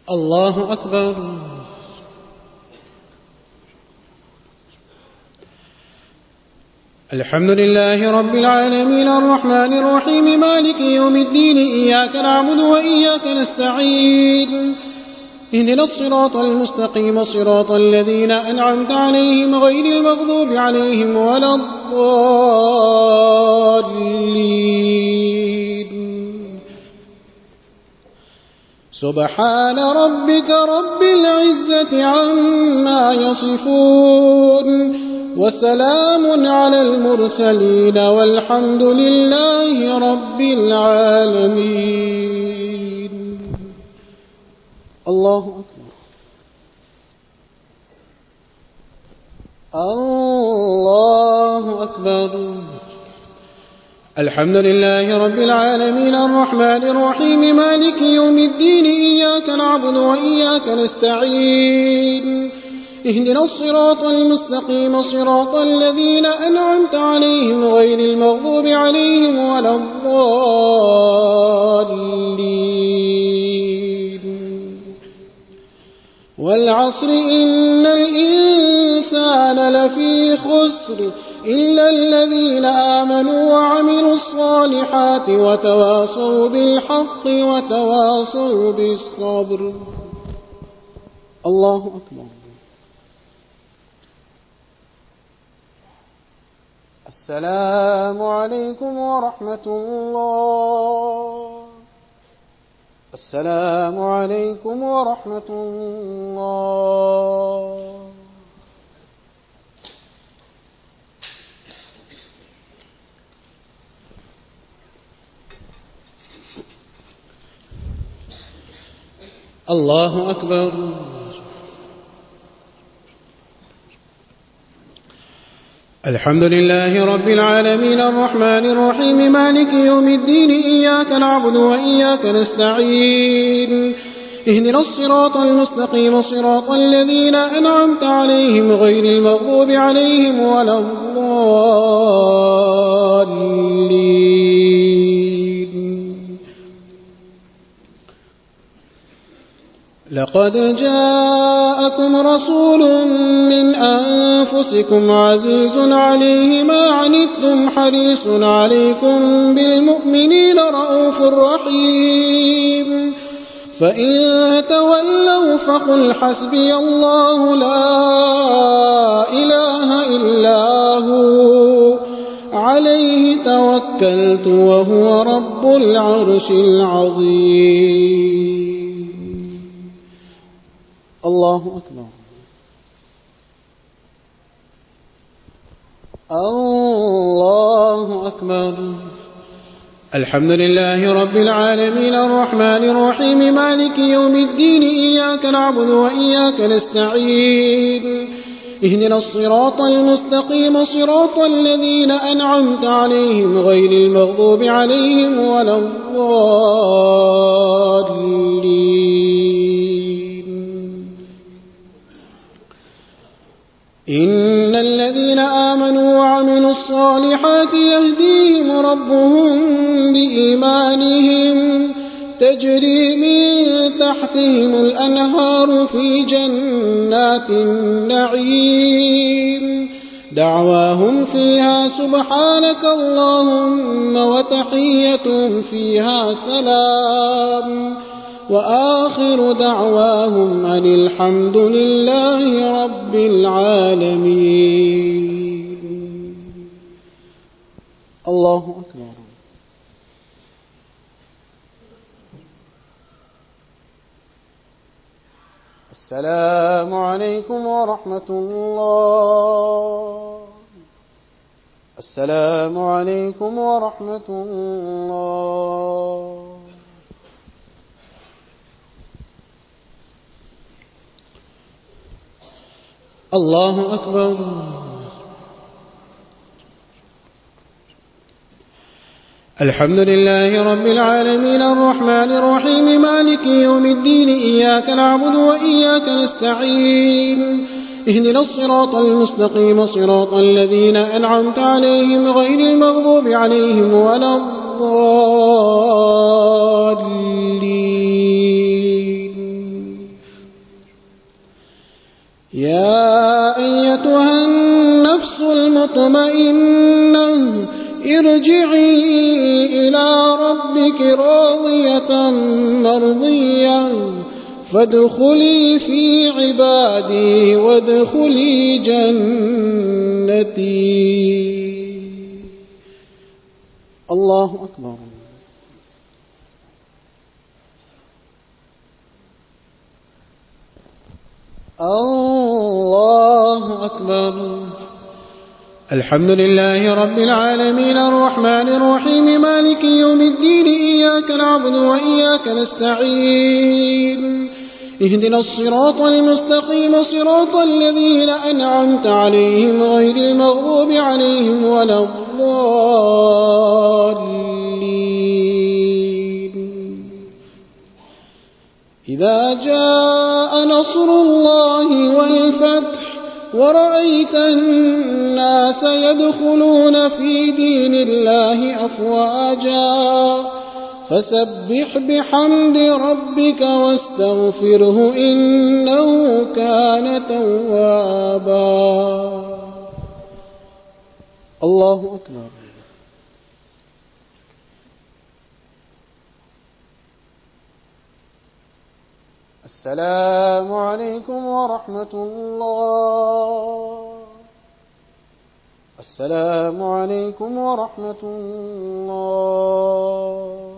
الله أكبر. الحمد لله رب العالمين الرحمن الرحيم مالك يوم الدين إياك نعبد وإياك نستعين اهدنا الصراط المستقيم صراط الذين أنعمت عليهم غير المغضوب عليهم ولا الضالين. سبحان ربك رب العزة عما يصفون وسلام على المرسلين والحمد لله رب العالمين. الله أكبر. الله أكبر. الحمد لله رب العالمين الرحمن الرحيم مالك يوم الدين إياك نعبد وإياك نستعين اهدنا الصراط المستقيم صراط الذين أنعمت عليهم غير المغضوب عليهم ولا الضالين. والعصر إن الإنسان لفي خسر إلا الذين آمنوا وعملوا الصالحات وتواصوا بالحق وتواصوا بالصبر. الله أكبر. السلام عليكم ورحمة الله. السلام عليكم ورحمة الله. الله أكبر. الحمد لله رب العالمين الرحمن الرحيم مالك يوم الدين إياك نعبد وإياك نستعين اهدنا الصراط المستقيم صراط الذين أنعمت عليهم غير المغضوب عليهم ولا الضالين. لقد جاءكم رسول من أنفسكم عزيز عليه ما عنتم حريص عليكم بالمؤمنين رؤوف رحيم. فإن تولوا فقل حسبي الله لا إله إلا هو عليه توكلت وهو رب العرش العظيم. الله أكبر. الله أكبر. الحمد لله رب العالمين الرحمن الرحيم مالك يوم الدين إياك نعبد وإياك نستعين اهدنا الصراط المستقيم صراط الذين أنعمت عليهم غير المغضوب عليهم ولا الضالين. إن الذين آمنوا وعملوا الصالحات يهديهم ربهم بإيمانهم تجري من تحتهم الأنهار في جنات النعيم دعواهم فيها سبحانك اللهم وتحيتهم فيها سلام وآخر دعواهم أن الحمد لله رب العالمين. الله أكبر. السلام عليكم ورحمة الله. السلام عليكم ورحمة الله. الله أكبر. الحمد لله رب العالمين الرحمن الرحيم مالك يوم الدين إياك نعبد وإياك نستعين اهدنا الصراط المستقيم صراط الذين أنعمت عليهم غير المغضوب عليهم ولا الضالين. يا أيتها النفس المطمئنة ارجعي إلى ربك راضية مرضية فادخلي في عبادي وادخلي جنتي. الله أكبر. الله أكبر. الحمد لله رب العالمين الرحمن الرحيم مالك يوم الدين إياك نعبد وإياك نستعين اهدنا الصراط المستقيم صراط الذين أنعمت عليهم غير المغضوب عليهم ولا الضالين. إذا جاء نصر الله والفتح ورأيت الناس يدخلون في دين الله أفواجا فسبح بحمد ربك واستغفره إنه كان توابا. الله أكبر. السلام عليكم ورحمة الله. السلام عليكم ورحمة الله.